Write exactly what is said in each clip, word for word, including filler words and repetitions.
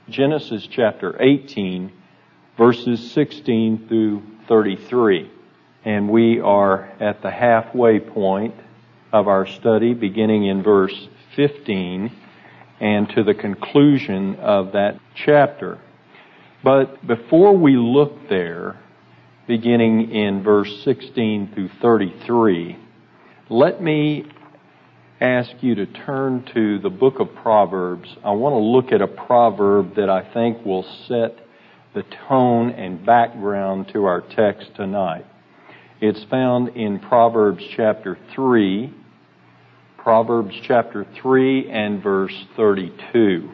Genesis chapter eighteen, verses sixteen through thirty-three. And we are at the halfway point of our study, beginning in verse fifteen, and to the conclusion of that chapter. But before we look there, beginning in verse sixteen through thirty-three, let me ask you to turn to the book of Proverbs. I want to look at a proverb that I think will set the tone and background to our text tonight. It's found in Proverbs chapter three, Proverbs chapter three and verse thirty-two.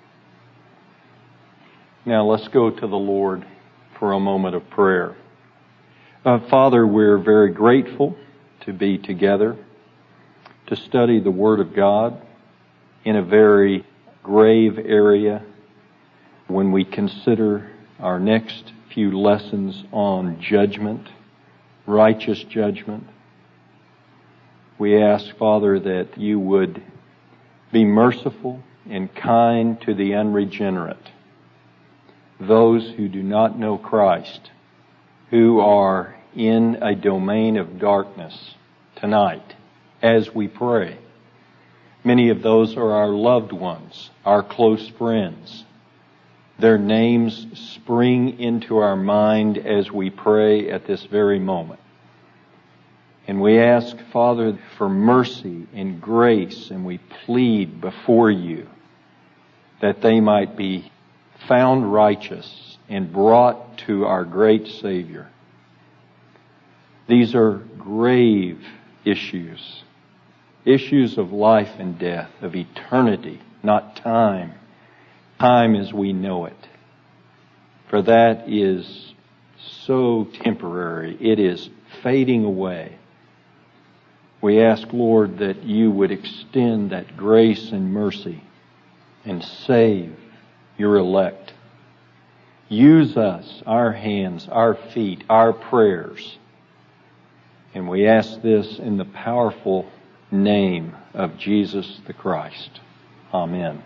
Now let's go to the Lord for a moment of prayer. Uh, Father, we're very grateful to be together to study the Word of God in a very grave area when we consider our next few lessons on judgment, righteous judgment. We ask, Father, that you would be merciful and kind to the unregenerate, those who do not know Christ, who are in a domain of darkness tonight as we pray. Many of those are our loved ones, our close friends. Their names spring into our mind as we pray at this very moment. And we ask, Father, for mercy and grace, and we plead before you that they might be found righteous and brought to our great Savior. These are grave issues, issues of life and death, of eternity, not time, time as we know it. For that is so temporary. It is fading away. We ask, Lord, that you would extend that grace and mercy and save your elect. Use us, our hands, our feet, our prayers. And we ask this in the powerful name of Jesus the Christ. Amen.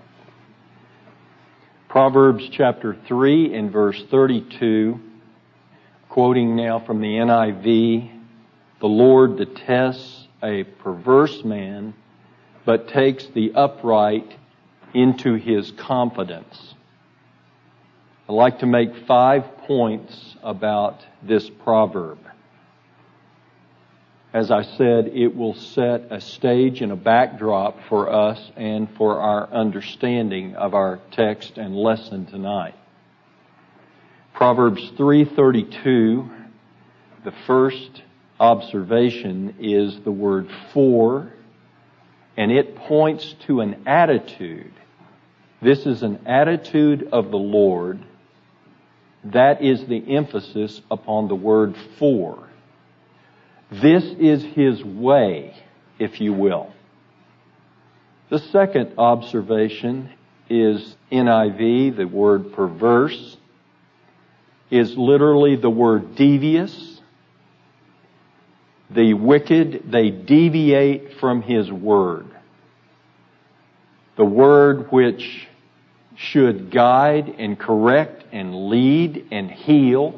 Proverbs chapter three and verse thirty-two, quoting now from the N I V, "The Lord detests a perverse man, but takes the upright into his confidence." I'd like to make five points about this proverb. As I said, it will set a stage and a backdrop for us and for our understanding of our text and lesson tonight. Proverbs three thirty-two, the first observation is the word "for," and it points to an attitude. This is an attitude of the Lord. That is the emphasis upon the word "for." This is His way, if you will. The second observation is N I V, the word "perverse," is literally the word "devious." The wicked, they deviate from His word. The word which should guide and correct and lead and heal,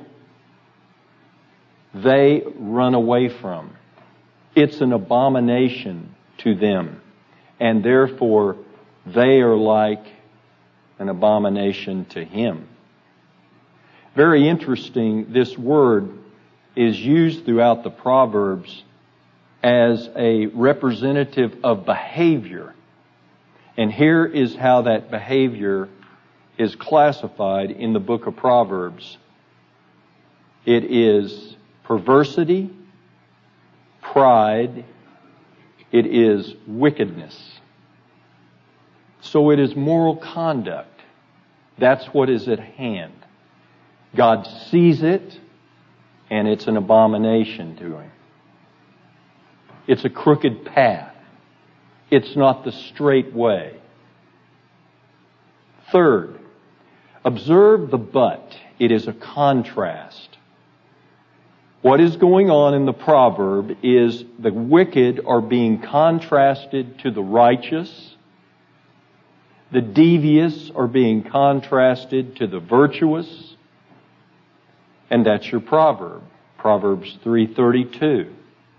they run away from. It's an abomination to them, and therefore they are like an abomination to Him. Very interesting, this word is used throughout the Proverbs as a representative of behavior. And here is how that behavior is classified in the book of Proverbs. It is perversity, pride, it is wickedness. So it is moral conduct. That's what is at hand. God sees it, and it's an abomination to Him. It's a crooked path. It's not the straight way. Third, observe the but. It is a contrast. What is going on in the proverb is the wicked are being contrasted to the righteous. The devious are being contrasted to the virtuous. And that's your proverb. Proverbs three thirty-two.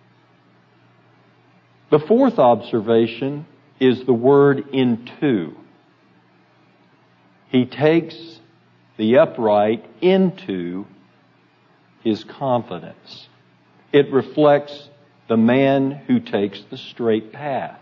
The fourth observation is the word into. He takes the upright into his confidence. It reflects the man who takes the straight path.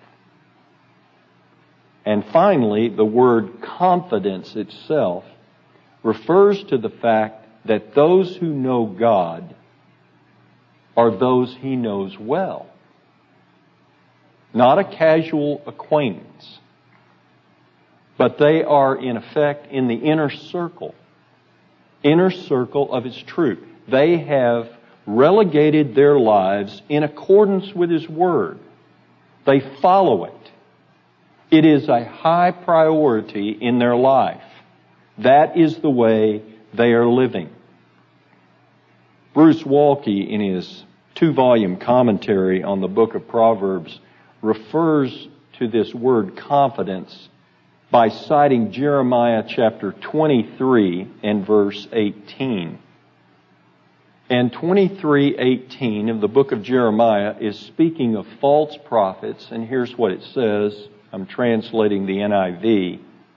And finally, the word confidence itself refers to the fact that those who know God are those He knows well. Not a casual acquaintance, but they are in effect in the inner circle, inner circle of His truth. They have relegated their lives in accordance with His Word. They follow it. It is a high priority in their life. That is the way they are living. Bruce Waltke, in his two-volume commentary on the book of Proverbs, refers to this word confidence by citing Jeremiah chapter twenty-three and verse eighteen. And twenty-three eighteen of the book of Jeremiah is speaking of false prophets, and here's what it says. I'm translating the N I V.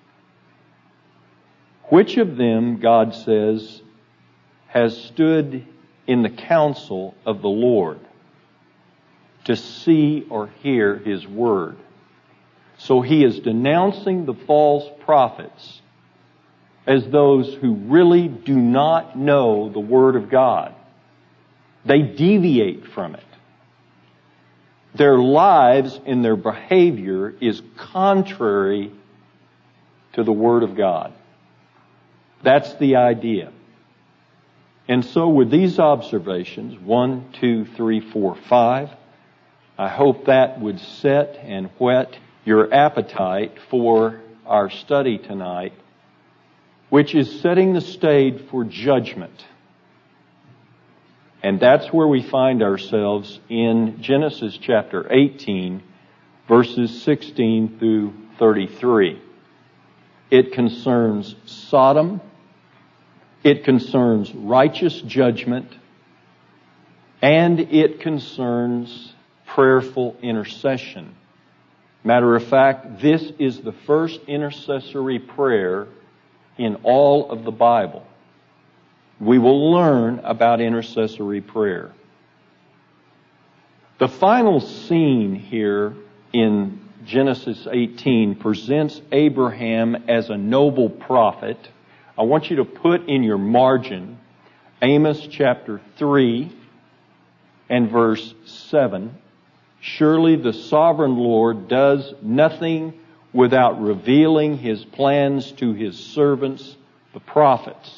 Which of them, God says, has stood in the counsel of the Lord to see or hear His word? So he is denouncing the false prophets as those who really do not know the Word of God. They deviate from it. Their lives and their behavior is contrary to the Word of God. That's the idea. And so with these observations, one, two, three, four, five, I hope that would set and whet your appetite for our study tonight, which is setting the stage for judgment. And that's where we find ourselves in Genesis chapter eighteen, verses sixteen through thirty-three. It concerns Sodom. It concerns righteous judgment. And it concerns prayerful intercession. Matter of fact, this is the first intercessory prayer in all of the Bible. We will learn about intercessory prayer. The final scene here in Genesis eighteen presents Abraham as a noble prophet. I want you to put in your margin Amos chapter three and verse seven. Surely the sovereign Lord does nothing without revealing His plans to His servants, the prophets.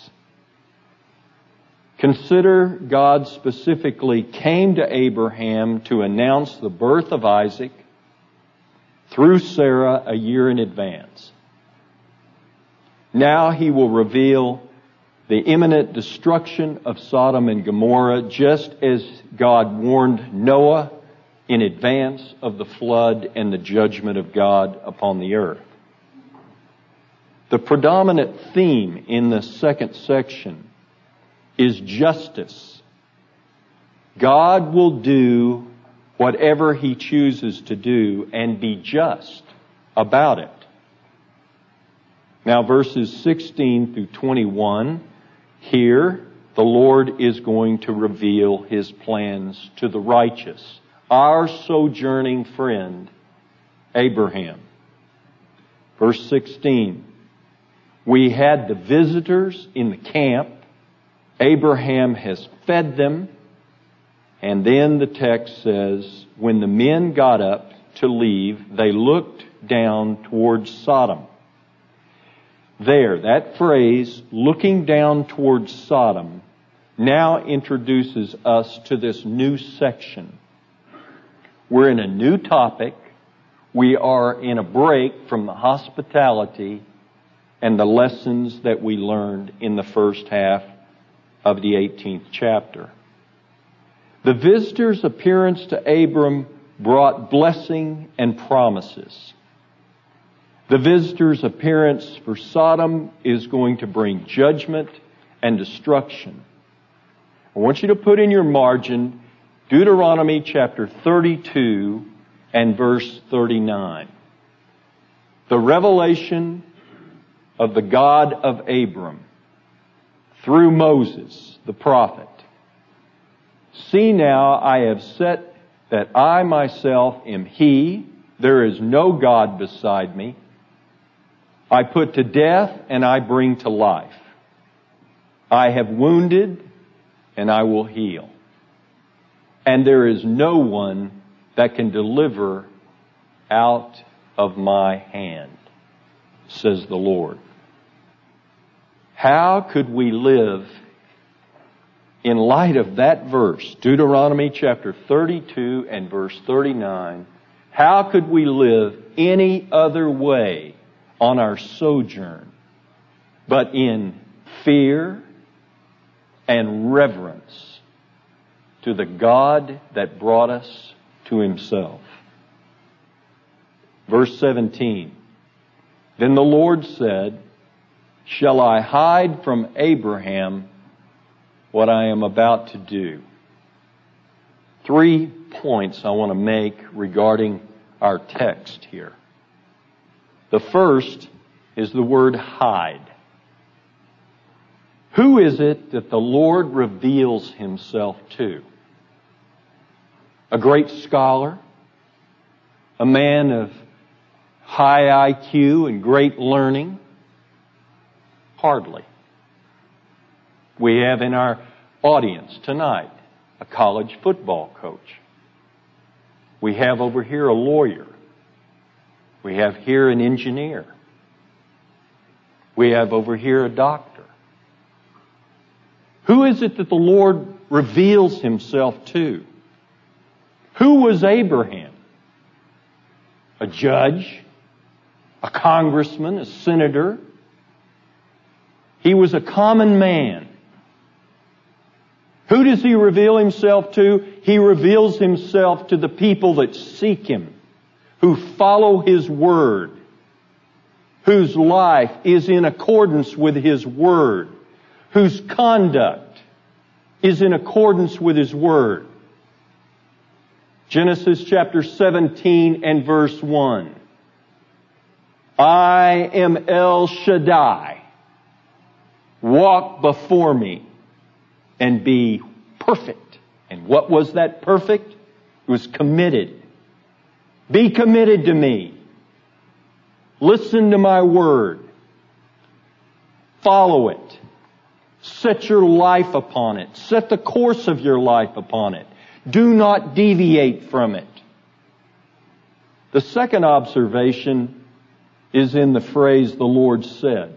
Consider, God specifically came to Abraham to announce the birth of Isaac through Sarah a year in advance. Now He will reveal the imminent destruction of Sodom and Gomorrah, just as God warned Noah in advance of the flood and the judgment of God upon the earth. The predominant theme in the second section is justice. God will do whatever He chooses to do and be just about it. Now verses sixteen through twenty-one, here the Lord is going to reveal His plans to the righteous. Our sojourning friend, Abraham. Verse sixteen, we had the visitors in the camp. Abraham has fed them. And then the text says, when the men got up to leave, they looked down towards Sodom. There, that phrase, looking down towards Sodom, now introduces us to this new section. We're in a new topic. We are in a break from the hospitality and the lessons that we learned in the first half of the eighteenth chapter. The visitor's appearance to Abram brought blessing and promises. The visitor's appearance for Sodom is going to bring judgment and destruction. I want you to put in your margin Deuteronomy chapter thirty-two and verse thirty-nine. The revelation of the God of Abram through Moses, the prophet. See now, I have set that I myself am He. There is no God beside me. I put to death and I bring to life. I have wounded and I will heal. And there is no one that can deliver out of my hand, says the Lord. How could we live in light of that verse, Deuteronomy chapter thirty-two and verse thirty-nine? How could we live any other way on our sojourn but in fear and reverence to the God that brought us to Himself? Verse seventeen, then the Lord said, shall I hide from Abraham what I am about to do? Three points I want to make regarding our text here. The first is the word hide. Who is it that the Lord reveals Himself to? A great scholar? A man of high I Q and great learning? Hardly. We have in our audience tonight a college football coach. We have over here a lawyer. We have here an engineer. We have over here a doctor. Who is it that the Lord reveals Himself to? Who was Abraham? A judge? A congressman? A senator? He was a common man. Who does He reveal Himself to? He reveals Himself to the people that seek Him, who follow His Word, whose life is in accordance with His Word, whose conduct is in accordance with His Word. Genesis chapter seventeen and verse one. I am El Shaddai. Walk before me and be perfect. And what was that perfect? It was committed. Be committed to me. Listen to my word. Follow it. Set your life upon it. Set the course of your life upon it. Do not deviate from it. The second observation is in the phrase, the Lord said.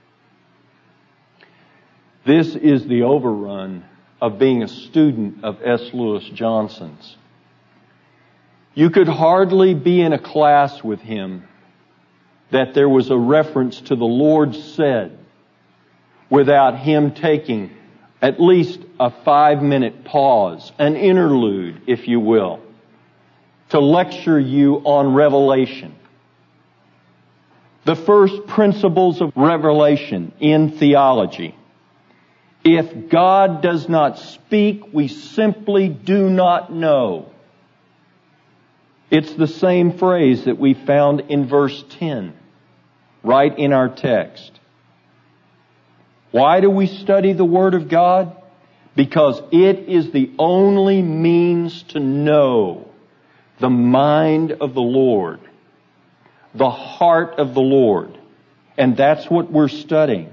This is the overrun of being a student of S. Lewis Johnson's. You could hardly be in a class with him that there was a reference to the Lord said without him taking at least a five-minute pause, an interlude, if you will, to lecture you on revelation. The first principles of revelation in theology. If God does not speak, we simply do not know. It's the same phrase that we found in verse ten, right in our text. Why do we study the Word of God? Because it is the only means to know the mind of the Lord, the heart of the Lord. And that's what we're studying.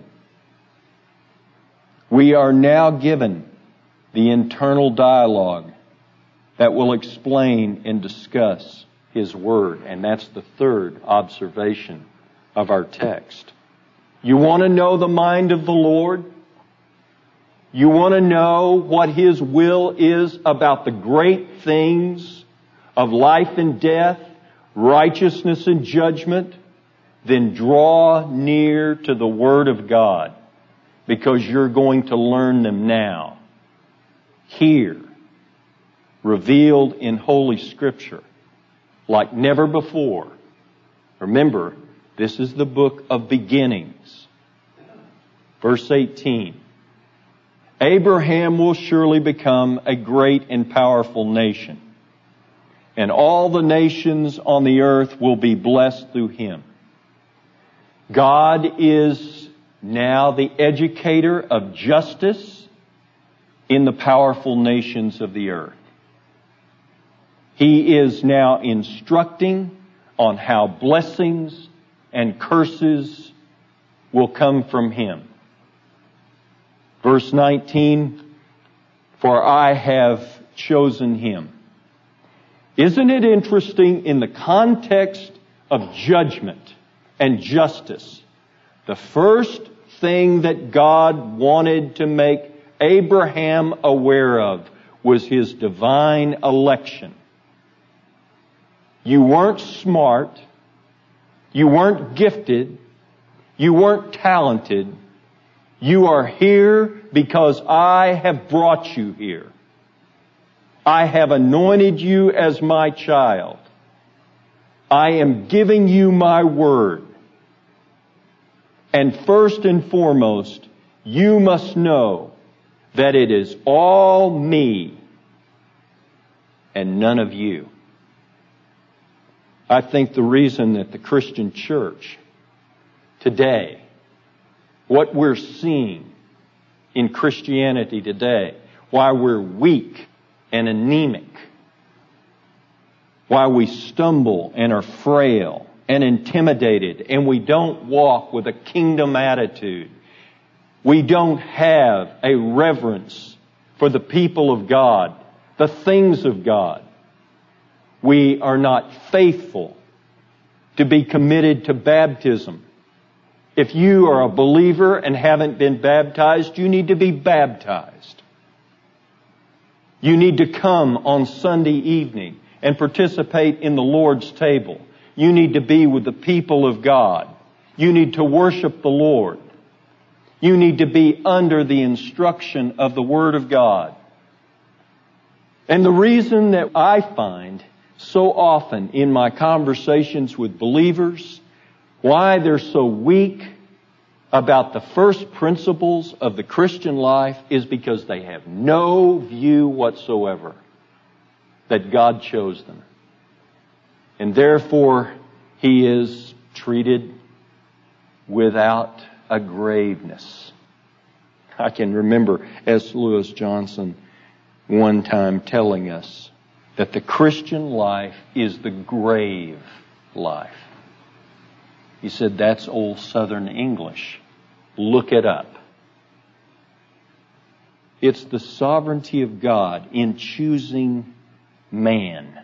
We are now given the internal dialogue that will explain and discuss His Word. And that's the third observation of our text. You want to know the mind of the Lord? You want to know what His will is about the great things of life and death, righteousness and judgment? Then draw near to the Word of God, because you're going to learn them now, here, revealed in Holy Scripture, like never before. Remember, This is the book of beginnings. Verse eighteen. Abraham will surely become a great and powerful nation, and all the nations on the earth will be blessed through him. God is now the educator of justice in the powerful nations of the earth. He is now instructing on how blessings and curses will come from him. Verse nineteen, for I have chosen him. Isn't it interesting in the context of judgment and justice? The first thing that God wanted to make Abraham aware of was his divine election. You weren't smart. You weren't gifted. You weren't talented. You are here because I have brought you here. I have anointed you as my child. I am giving you my word. And first and foremost, you must know that it is all me and none of you. I think the reason that the Christian church today, what we're seeing in Christianity today, why we're weak and anemic, why we stumble and are frail and intimidated, and we don't walk with a kingdom attitude. We don't have a reverence for the people of God, the things of God. We are not faithful to be committed to baptism. If you are a believer and haven't been baptized, you need to be baptized. You need to come on Sunday evening and participate in the Lord's table. You need to be with the people of God. You need to worship the Lord. You need to be under the instruction of the Word of God. And the reason that I find so often in my conversations with believers why they're so weak about the first principles of the Christian life is because they have no view whatsoever that God chose them. And therefore, He is treated without a graveness. I can remember S. Lewis Johnson one time telling us that the Christian life is the grave life. He said, that's old Southern English. Look it up. It's the sovereignty of God in choosing man.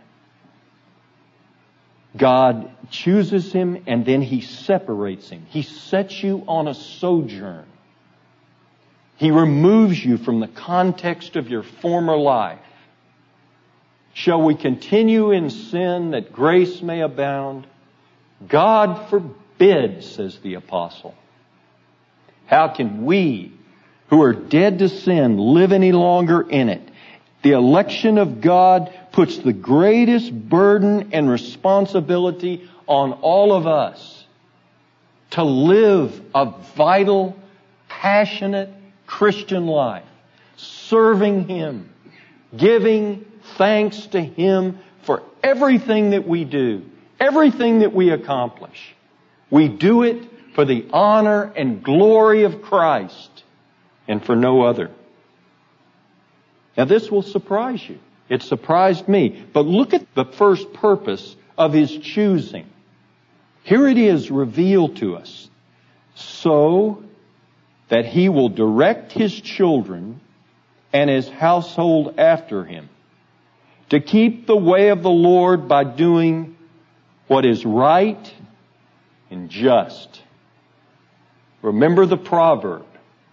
God chooses him and then He separates him. He sets you on a sojourn. He removes you from the context of your former life. Shall we continue in sin that grace may abound? God forbid, says the apostle. How can we, who are dead to sin, live any longer in it? The election of God puts the greatest burden and responsibility on all of us to live a vital, passionate Christian life, serving Him, giving thanks to Him for everything that we do, everything that we accomplish. We do it for the honor and glory of Christ and for no other. Now this will surprise you. It surprised me. But look at the first purpose of His choosing. Here it is revealed to us. So that He will direct His children and His household after Him, to keep the way of the Lord by doing what is right and just. Remember the proverb.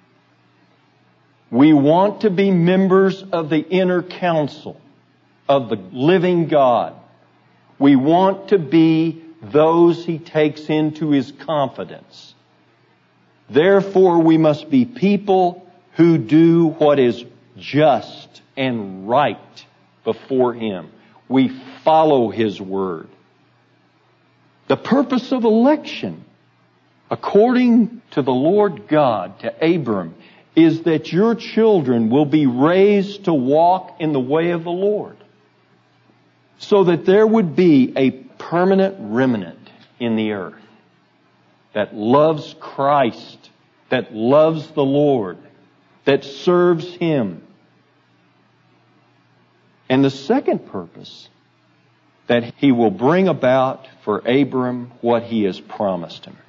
We want to be members of the inner council of the living God. We want to be those He takes into His confidence. Therefore, we must be people who do what is just and right before Him. We follow His word. The purpose of election according to the Lord God to Abram, is that your children will be raised to walk in the way of the Lord, so that there would be a permanent remnant in the earth that loves Christ, that loves the Lord, that serves Him. And the second purpose, that He will bring about for Abram what He has promised him.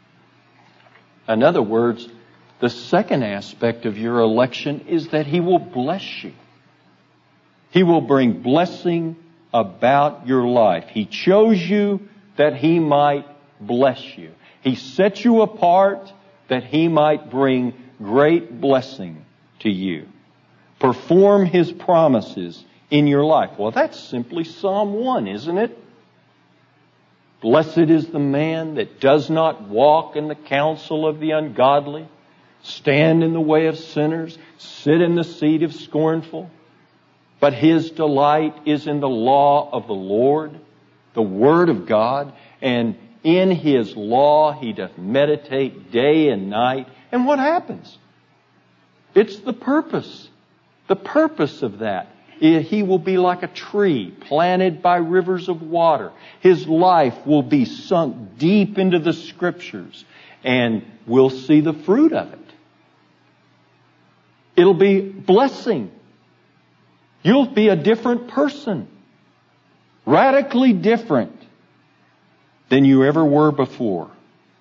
In other words, the second aspect of your election is that He will bless you. He will bring blessing about your life. He chose you that He might bless you. He set you apart that He might bring great blessing to you. Perform His promises in your life. Well, that's simply Psalm one, isn't it? Blessed is the man that does not walk in the counsel of the ungodly, stand in the way of sinners, sit in the seat of scornful. But his delight is in the law of the Lord, the Word of God, and in His law he doth meditate day and night. And what happens? It's the purpose. The purpose of that. He will be like a tree planted by rivers of water. His life will be sunk deep into the Scriptures, and we'll see the fruit of it. It'll be blessing. You'll be a different person. Radically different than you ever were before.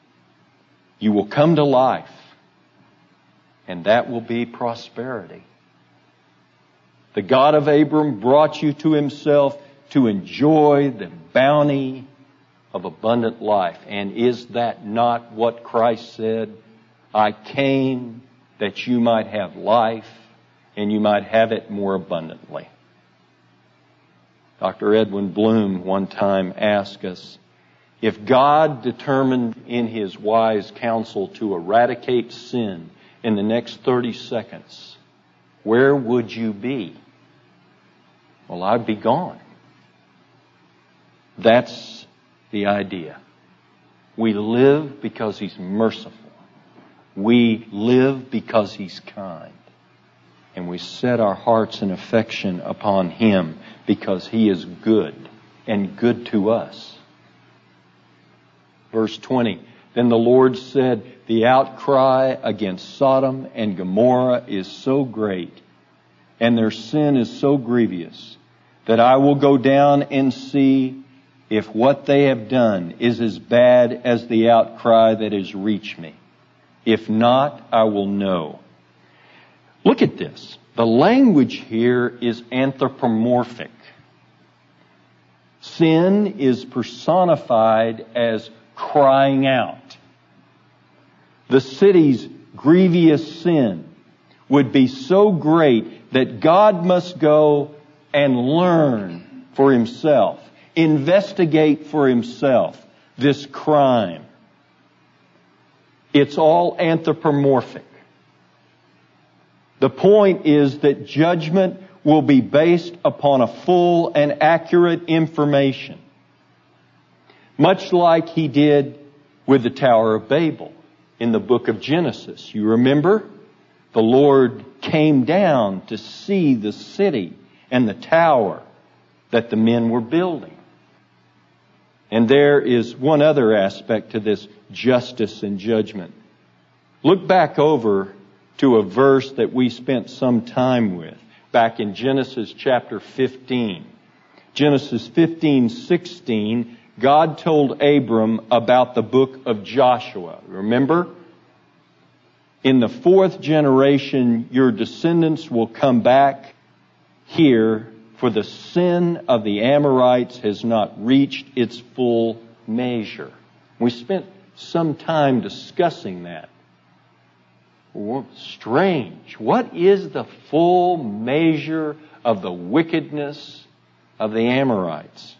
You will come to life, and that will be prosperity. The God of Abram brought you to Himself to enjoy the bounty of abundant life. And is that not what Christ said? I came that you might have life, and you might have it more abundantly. Doctor Edwin Bloom one time asked us, if God determined in His wise counsel to eradicate sin in the next thirty seconds, where would you be? Well, I'd be gone. That's the idea. We live because He's merciful. We live because He's kind. And we set our hearts in affection upon Him because He is good and good to us. Verse twenty, then the Lord said, the outcry against Sodom and Gomorrah is so great, and their sin is so grievous, that I will go down and see if what they have done is as bad as the outcry that has reached me. If not, I will know. Look at this. The language here is anthropomorphic. Sin is personified as crying out. The city's grievous sin would be so great that God must go and learn for Himself, investigate for Himself this crime. It's all anthropomorphic. The point is that judgment will be based upon a full and accurate information, much like He did with the Tower of Babel in the book of Genesis. You remember? The Lord came down to see the city and the tower that the men were building. And there is one other aspect to this justice and judgment. Look back over to a verse that we spent some time with, back in Genesis chapter fifteen. Genesis fifteen sixteen, God told Abram about the book of Joshua. Remember? In the fourth generation, your descendants will come back here, for the sin of the Amorites has not reached its full measure. We spent some time discussing that. Strange. What is the full measure of the wickedness of the Amorites?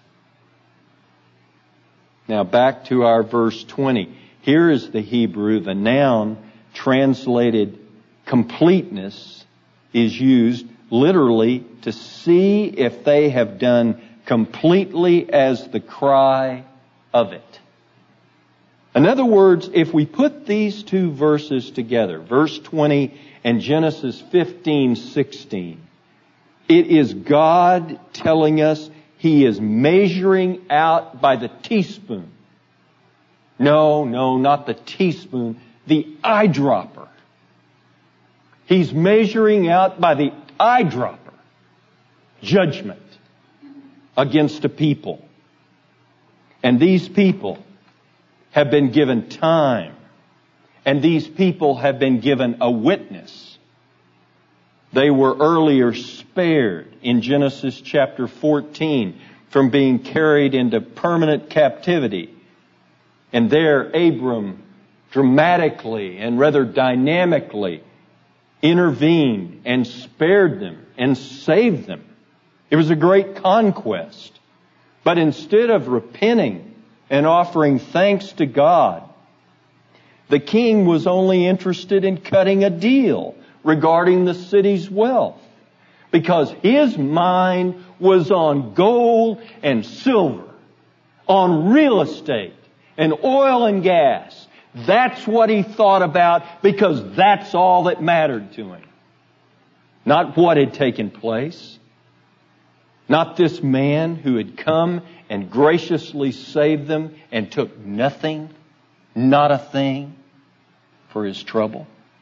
Now back to our verse twenty. Here is the Hebrew. The noun translated completeness is used literally to see if they have done completely as the cry of it. In other words, if we put these two verses together, verse twenty and Genesis fifteen sixteen, it is God telling us He is measuring out by the teaspoon. No, no, not the teaspoon, the eyedropper. He's measuring out by the eyedropper judgment against a people. And these people have been given time. And these people have been given a witness. They were earlier spared in Genesis chapter fourteen from being carried into permanent captivity. And there Abram dramatically and rather dynamically intervened and spared them and saved them. It was a great conquest. But instead of repenting and offering thanks to God, the king was only interested in cutting a deal regarding the city's wealth, because his mind was on gold and silver, on real estate and oil and gas. That's what he thought about, because that's all that mattered to him. Not what had taken place. Not this man who had come and graciously saved them and took nothing, not a thing, for his trouble.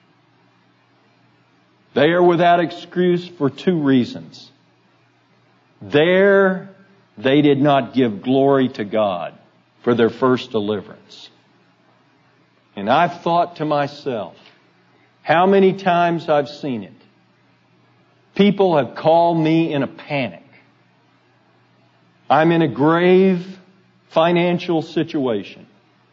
They are without excuse for two reasons. There, they did not give glory to God for their first deliverance. And I've thought to myself, how many times I've seen it. People have called me in a panic. I'm in a grave financial situation.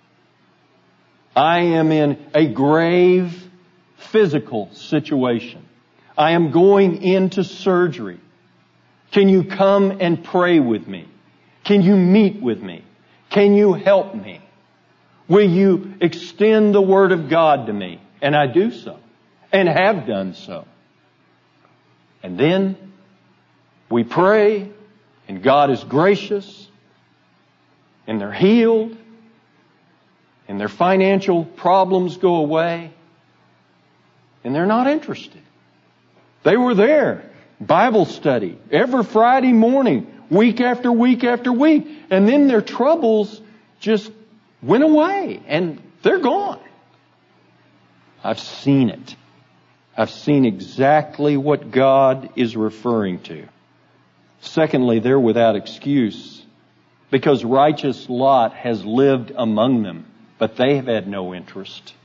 I am in a grave physical situation. I am going into surgery. Can you come and pray with me? Can you meet with me? Can you help me? Will you extend the Word of God to me? And I do so, and have done so. And then we pray, and God is gracious, and they're healed, and their financial problems go away, and they're not interested. They were there, Bible study, every Friday morning, week after week after week, and then their troubles just went away, and they're gone. I've seen it. I've seen exactly what God is referring to. Secondly, they're without excuse, because righteous Lot has lived among them, but they have had no interest.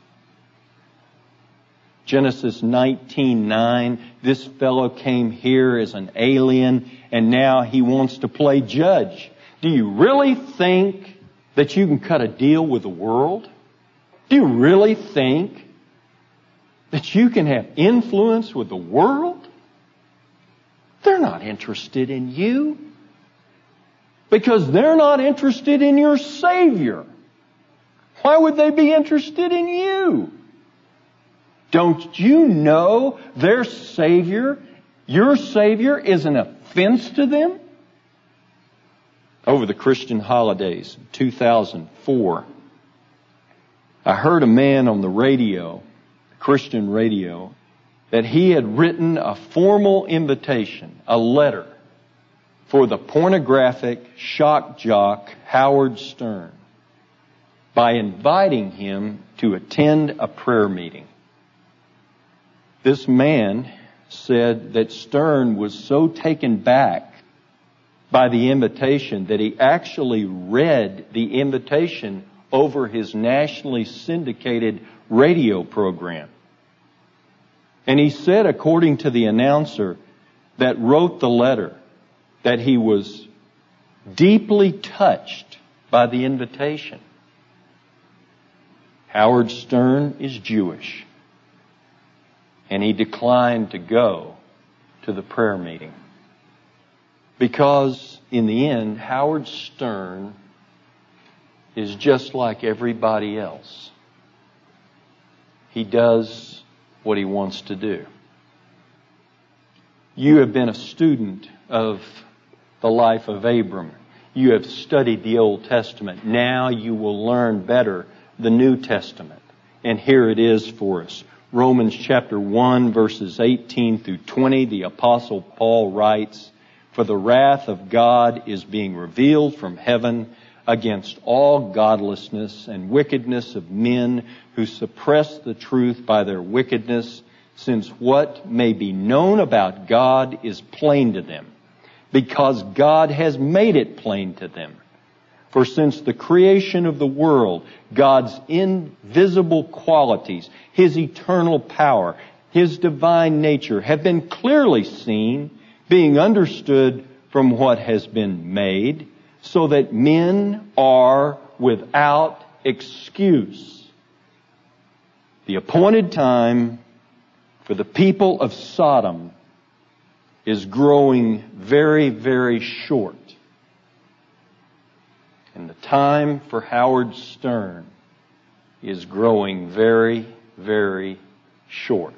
Genesis nineteen nine, this fellow came here as an alien, and now he wants to play judge. Do you really think that you can cut a deal with the world? Do you really think that you can have influence with the world? They're not interested in you, because they're not interested in your Savior. Why would they be interested in you? Don't you know their Savior, your Savior, is an offense to them? Over the Christian holidays, two thousand four, I heard a man on the radio, Christian radio, that he had written a formal invitation, a letter, for the pornographic shock jock Howard Stern by inviting him to attend a prayer meeting. This man said that Stern was so taken back by the invitation that he actually read the invitation over his nationally syndicated radio program. And he said, according to the announcer that wrote the letter, that he was deeply touched by the invitation. Howard Stern is Jewish, and he declined to go to the prayer meeting, because in the end, Howard Stern is just like everybody else. He does what he wants to do. You have been a student of the life of Abram. You have studied the Old Testament. Now you will learn better the New Testament. And here it is for us. Romans chapter one, verses eighteen through twenty, the Apostle Paul writes, "For the wrath of God is being revealed from heaven against all godlessness and wickedness of men who suppress the truth by their wickedness, since what may be known about God is plain to them, because God has made it plain to them. For since the creation of the world, God's invisible qualities, His eternal power, His divine nature have been clearly seen, being understood from what has been made, so that men are without excuse. The appointed time for the people of Sodom is growing very, very short. And the time for Howard Stern is growing very, very short."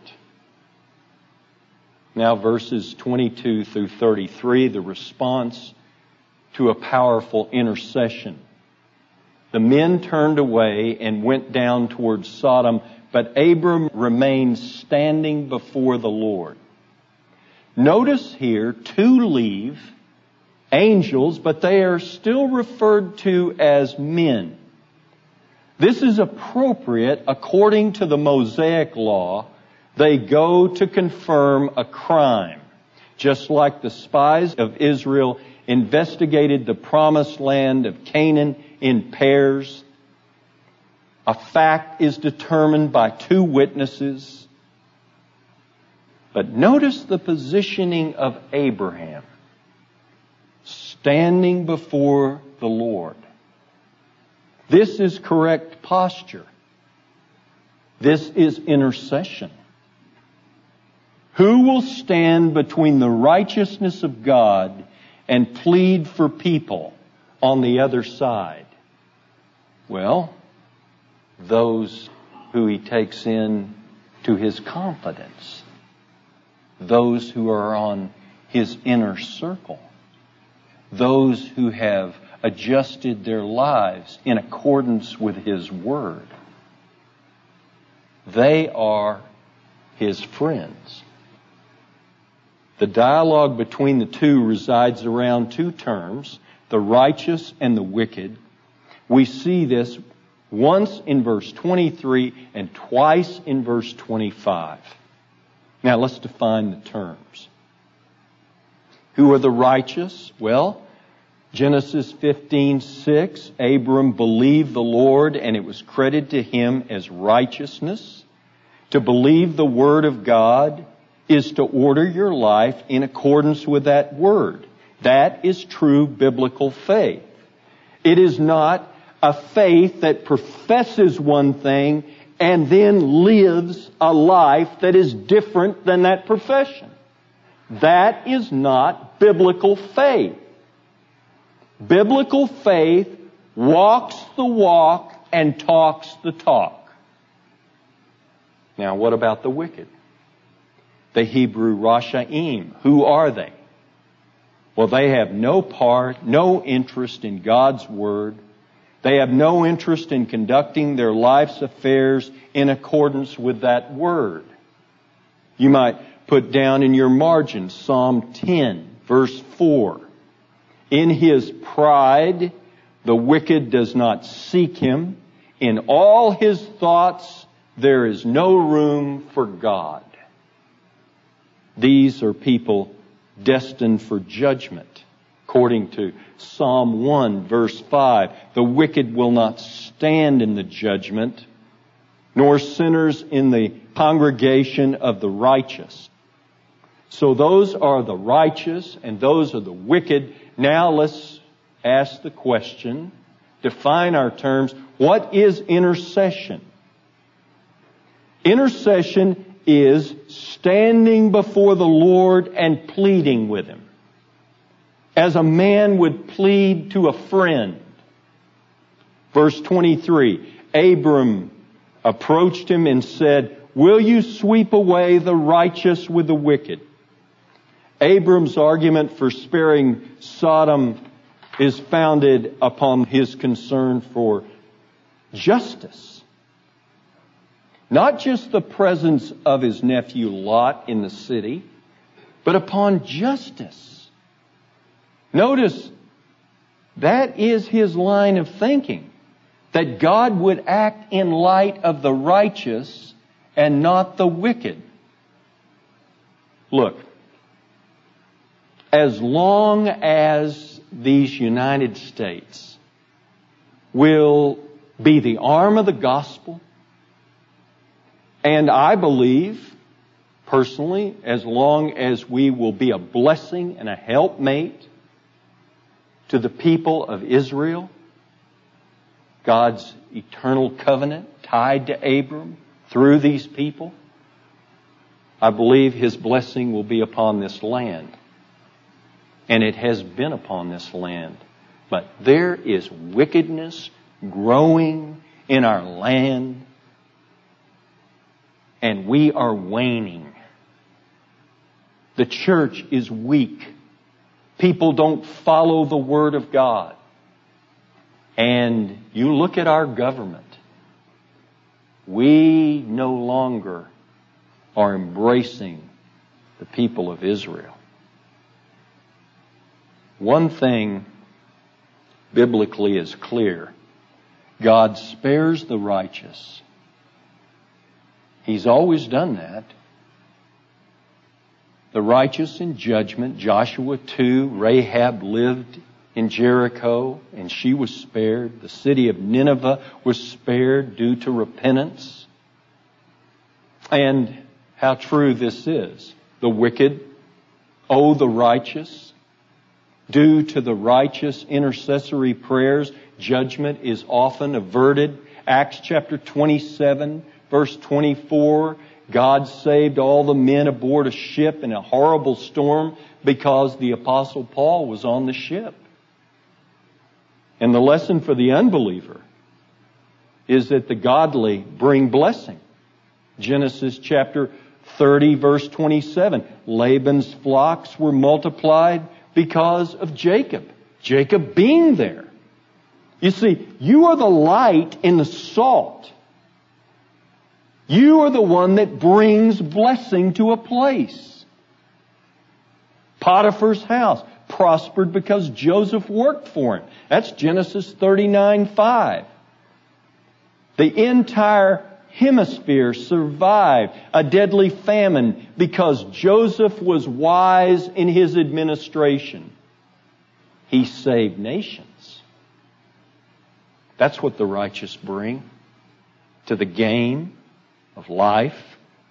Now verses twenty-two through thirty-three, the response to a powerful intercession. "The men turned away and went down towards Sodom, but Abram remained standing before the Lord." Notice here, to leave, angels, but they are still referred to as men. This is appropriate according to the Mosaic law. They go to confirm a crime, just like the spies of Israel investigated the promised land of Canaan in pairs. A fact is determined by two witnesses. But notice the positioning of Abraham, standing before the Lord. This is correct posture. This is intercession. Who will stand between the righteousness of God and plead for people on the other side? Well, those who He takes in to His confidence. Those who are on His inner circle. Those who have adjusted their lives in accordance with His Word. They are His friends. The dialogue between the two resides around two terms, the righteous and the wicked. We see this once in verse twenty-three and twice in verse twenty-five. Now let's define the terms. Who are the righteous? Well, Genesis fifteen six, Abram believed the Lord and it was credited to him as righteousness. To believe the Word of God is to order your life in accordance with that Word. That is true biblical faith. It is not a faith that professes one thing and then lives a life that is different than that profession. That is not biblical faith. Biblical faith walks the walk and talks the talk. Now, what about the wicked? The Hebrew Rashaim. Who are they? Well, they have no part, no interest in God's Word. They have no interest in conducting their life's affairs in accordance with that Word. You might put down in your margin Psalm ten, verse four. In his pride, the wicked does not seek Him. In all his thoughts, there is no room for God. These are people destined for judgment. According to Psalm one, verse five, the wicked will not stand in the judgment, nor sinners in the congregation of the righteous. So those are the righteous and those are the wicked. Now let's ask the question, define our terms. What is intercession? Intercession is standing before the Lord and pleading with Him, as a man would plead to a friend. Verse twenty-three, Abram approached him and said, "Will you sweep away the righteous with the wicked?" Abram's argument for sparing Sodom is founded upon his concern for justice. Not just the presence of his nephew Lot in the city, but upon justice. Notice, that is his line of thinking, that God would act in light of the righteous and not the wicked. Look, as long as these United States will be the arm of the gospel, and I believe, personally, as long as we will be a blessing and a helpmate to the people of Israel, God's eternal covenant tied to Abram through these people, I believe His blessing will be upon this land. And it has been upon this land. But there is wickedness growing in our land, and we are waning. The church is weak. People don't follow the Word of God. And you look at our government. We no longer are embracing the people of Israel. One thing biblically is clear. God spares the righteous. He's always done that. The righteous in judgment, Joshua two, Rahab lived in Jericho and she was spared. The city of Nineveh was spared due to repentance. And how true this is. The wicked owe the righteous. Due to the righteous intercessory prayers, judgment is often averted. Acts chapter twenty-seven, verse twenty-four, God saved all the men aboard a ship in a horrible storm because the Apostle Paul was on the ship. And the lesson for the unbeliever is that the godly bring blessing. Genesis chapter thirty, verse twenty-seven, Laban's flocks were multiplied because of Jacob. Jacob being there. You see, you are the light and the salt. You are the one that brings blessing to a place. Potiphar's house prospered because Joseph worked for him. That's Genesis thirty-nine five. The entire hemisphere survived a deadly famine because Joseph was wise in his administration. He saved nations. That's what the righteous bring to the game of life.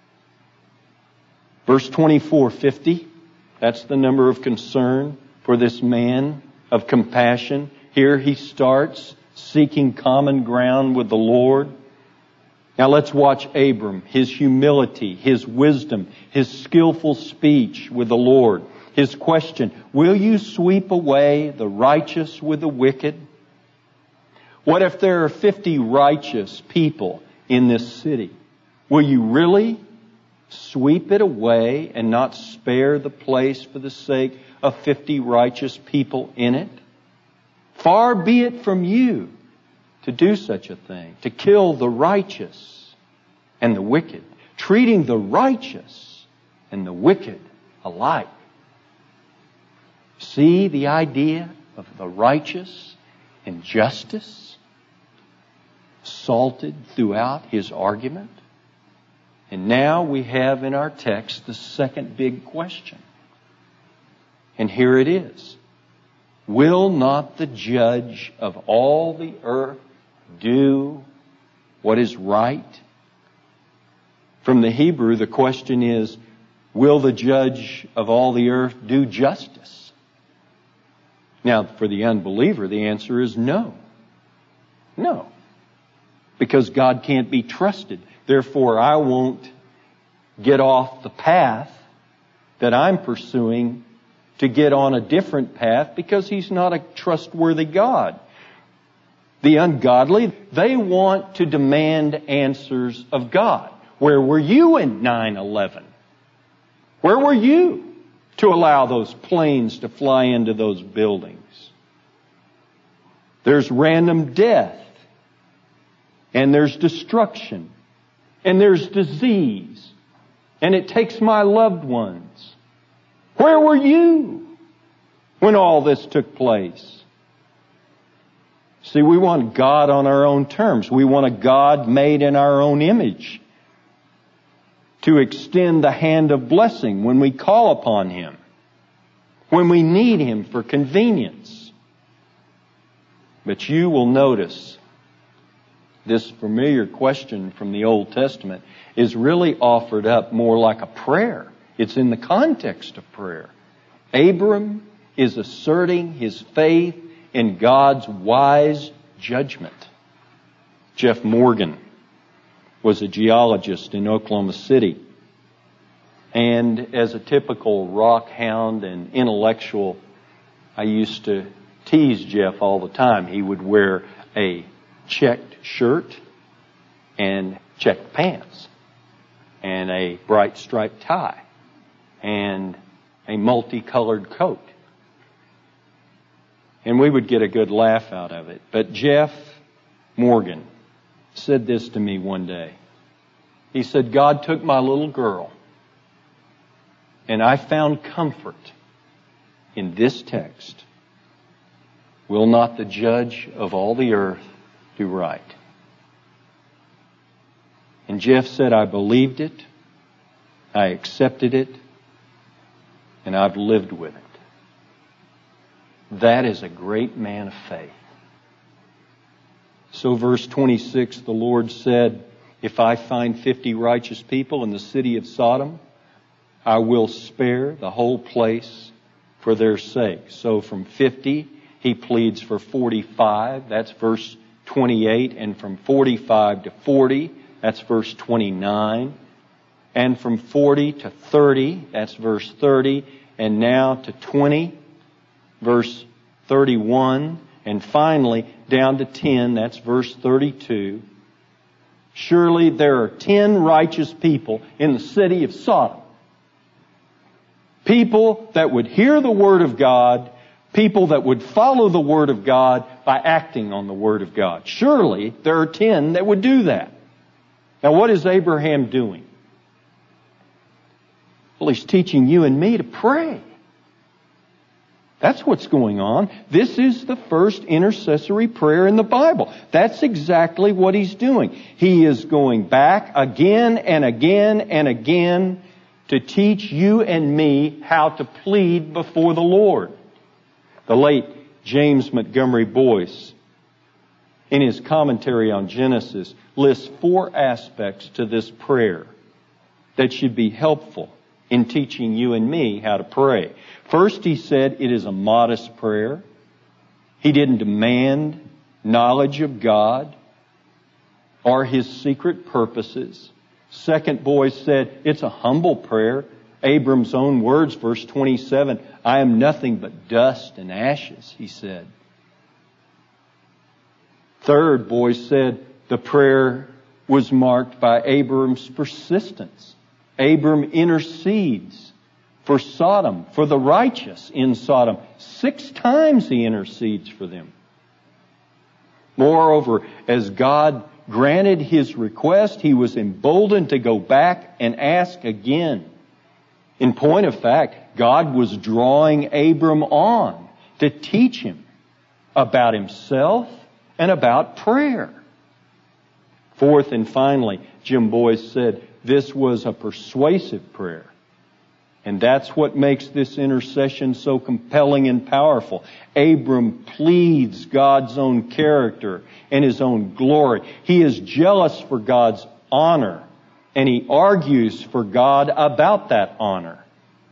Verse twenty-four, fifty, that's the number of concern for this man of compassion. Here he starts seeking common ground with the Lord. Now let's watch Abram, his humility, his wisdom, his skillful speech with the Lord. His question, will you sweep away the righteous with the wicked? What if there are fifty righteous people in this city? Will you really sweep it away and not spare the place for the sake of fifty righteous people in it? Far be it from you to do such a thing, to kill the righteous and the wicked, treating the righteous and the wicked alike. See the idea of the righteous and justice salted throughout his argument? And now we have in our text the second big question. And here it is. Will not the judge of all the earth do what is right? From the Hebrew, the question is, will the judge of all the earth do justice? Now, for the unbeliever, the answer is no. No. Because God can't be trusted. Therefore, I won't get off the path that I'm pursuing to get on a different path because He's not a trustworthy God. The ungodly, they want to demand answers of God. Where were you in nine eleven? Where were you to allow those planes to fly into those buildings? There's random death and there's destruction, and there's disease, and it takes my loved ones. Where were you when all this took place? See, we want God on our own terms. We want a God made in our own image to extend the hand of blessing when we call upon Him, when we need Him for convenience. But you will notice this familiar question from the Old Testament is really offered up more like a prayer. It's in the context of prayer. Abram is asserting his faith in God's wise judgment. Jeff Morgan was a geologist in Oklahoma City. And as a typical rock hound and intellectual, I used to tease Jeff all the time. He would wear a checked shirt and checked pants and a bright striped tie and a multicolored coat. And we would get a good laugh out of it. But Jeff Morgan said this to me one day. He said, God took my little girl, and I found comfort in this text. Will not the judge of all the earth do right? And Jeff said, I believed it, I accepted it, and I've lived with it. That is a great man of faith. So verse twenty-six, the Lord said, if I find fifty righteous people in the city of Sodom, I will spare the whole place for their sake. So from fifty, he pleads for forty-five. That's verse twenty-eight. And from forty-five to forty, that's verse twenty-nine. And from forty to thirty, that's verse thirty. And now to twenty, verse thirty-one. And finally, down to ten, that's verse thirty-two. Surely there are ten righteous people in the city of Sodom. People that would hear the Word of God, people that would follow the Word of God by acting on the Word of God. Surely there are ten that would do that. Now what is Abraham doing? Well, he's teaching you and me to pray. That's what's going on. This is the first intercessory prayer in the Bible. That's exactly what he's doing. He is going back again and again and again to teach you and me how to plead before the Lord. The late James Montgomery Boyce, in his commentary on Genesis, lists four aspects to this prayer that should be helpful in teaching you and me how to pray. First, he said it is a modest prayer. He didn't demand knowledge of God or His secret purposes. Second, Boyce said it's a humble prayer. Abram's own words, verse twenty-seven, I am nothing but dust and ashes, he said. Third, Boyce said the prayer was marked by Abram's persistence. Abram intercedes for Sodom, for the righteous in Sodom. Six times he intercedes for them. Moreover, as God granted his request, he was emboldened to go back and ask again. In point of fact, God was drawing Abram on to teach him about himself and about prayer. Fourth and finally, Jim Boyce said, this was a persuasive prayer. And that's what makes this intercession so compelling and powerful. Abram pleads God's own character and His own glory. He is jealous for God's honor, and he argues for God about that honor.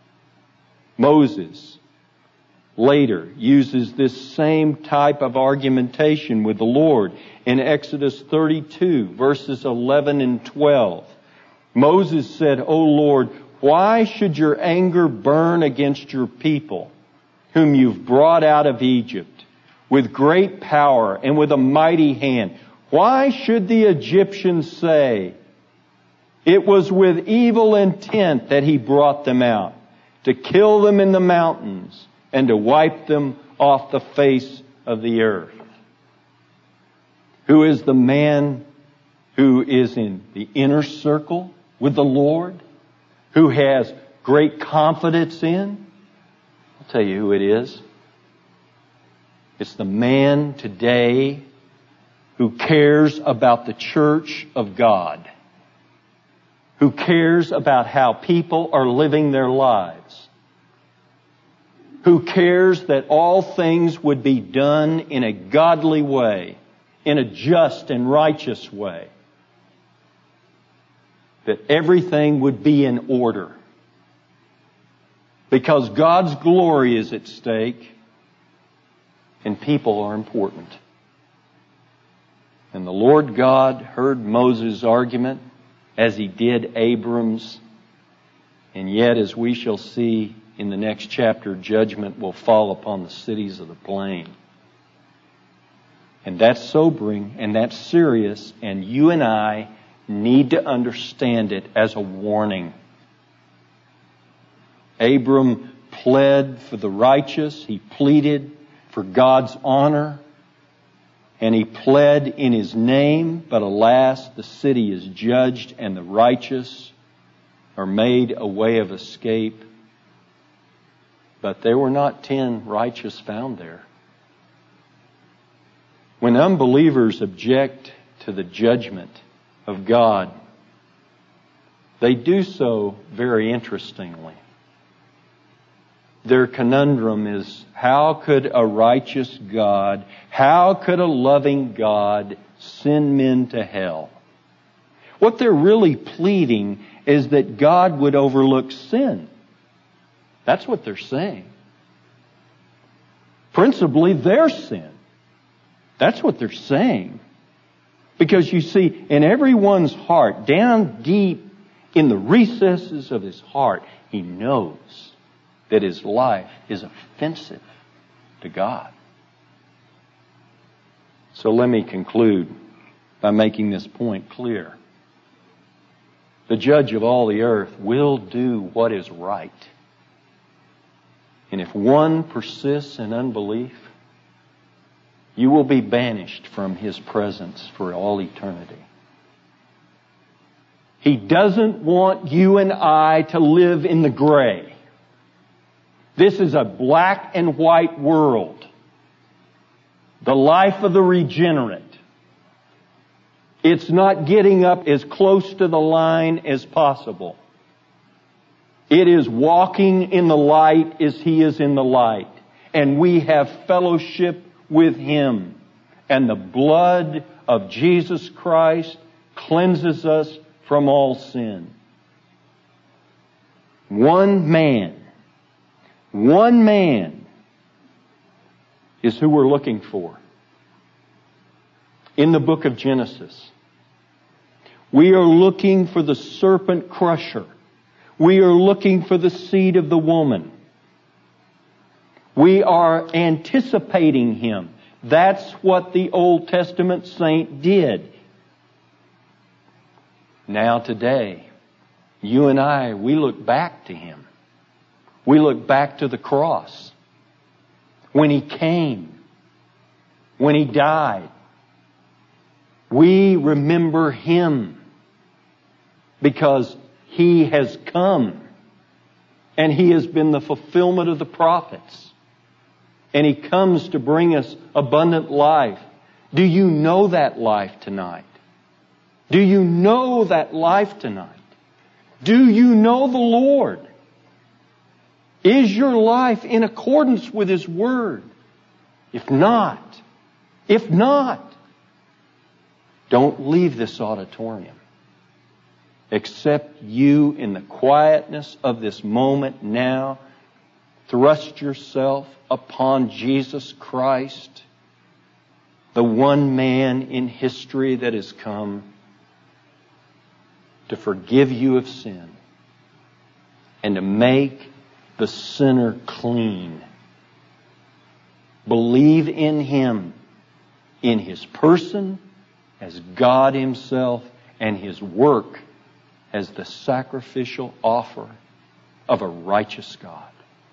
Moses later uses this same type of argumentation with the Lord in Exodus thirty-two, verses eleven and twelve. Moses said, O Lord, why should your anger burn against your people, whom you've brought out of Egypt with great power and with a mighty hand? Why should the Egyptians say, it was with evil intent that he brought them out, to kill them in the mountains and to wipe them off the face of the earth? Who is the man who is in the inner circle with the Lord, who has great confidence in? I'll tell you who it is. It's the man today who cares about the church of God, who cares about how people are living their lives, who cares that all things would be done in a godly way, in a just and righteous way, that everything would be in order. Because God's glory is at stake and people are important. And the Lord God heard Moses' argument as He did Abram's. And yet, as we shall see in the next chapter, judgment will fall upon the cities of the plain. And that's sobering and that's serious, and you and I need to understand it as a warning. Abram pled for the righteous. He pleaded for God's honor. And he pled in his name. But alas, the city is judged and the righteous are made a way of escape. But there were not ten righteous found there. When unbelievers object to the judgment of God, they do so very interestingly. Their conundrum is, how could a righteous God, how could a loving God send men to hell? What they're really pleading is that God would overlook sin. That's what they're saying. Principally their sin. That's what they're saying. Because you see, in everyone's heart, down deep in the recesses of his heart, he knows that his life is offensive to God. So let me conclude by making this point clear. The judge of all the earth will do what is right. And if one persists in unbelief, you will be banished from His presence for all eternity. He doesn't want you and I to live in the gray. This is a black and white world. The life of the regenerate. It's not getting up as close to the line as possible. It is walking in the light as He is in the light. And we have fellowship with Him. And the blood of Jesus Christ cleanses us from all sin. One man, one man is who we're looking for. In the book of Genesis, we are looking for the serpent crusher. We are looking for the seed of the woman. We are anticipating Him. That's what the Old Testament saint did. Now today, you and I, we look back to Him. We look back to the cross. When He came. When He died. We remember Him. Because He has come. And He has been the fulfillment of the prophets. And He comes to bring us abundant life. Do you know that life tonight? Do you know that life tonight? Do you know the Lord? Is your life in accordance with His Word? If not, if not, don't leave this auditorium. Except you, in the quietness of this moment now, thrust yourself upon Jesus Christ, the one man in history that has come to forgive you of sin and to make the sinner clean. Believe in Him, in His person as God Himself, and His work as the sacrificial offer of a righteous God.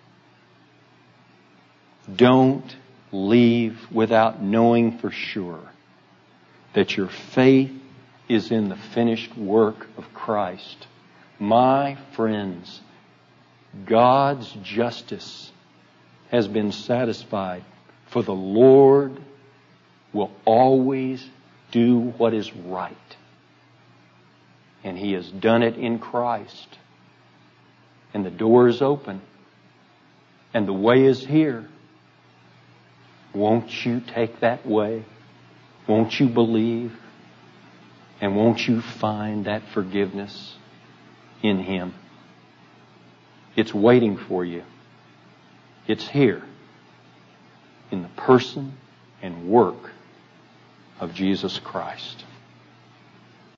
Don't leave without knowing for sure that your faith is in the finished work of Christ. My friends, God's justice has been satisfied, for the Lord will always do what is right. And He has done it in Christ. And the door is open. And the way is here. Won't you take that way? Won't you believe? And won't you find that forgiveness in Him? It's waiting for you. It's here in the person and work of Jesus Christ.